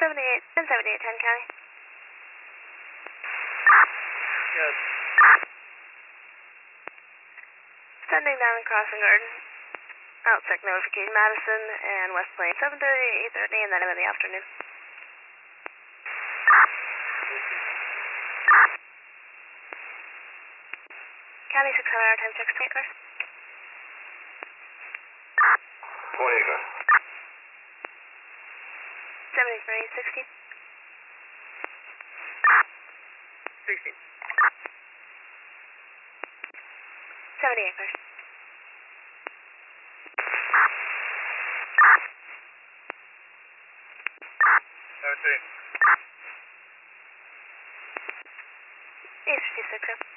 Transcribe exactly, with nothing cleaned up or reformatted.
seventy-eight, ten seventy-eight, ten County. Yes. Sending down crossing guard. Outsec notification, Madison and West Plains, seven thirty, eight thirty, and then in the afternoon. County six hundred, our time check, twenty cars. twenty cars. seventy-three, sixteen. sixteen. seventy-eight cars. seventeen. eight fifty-six, sir.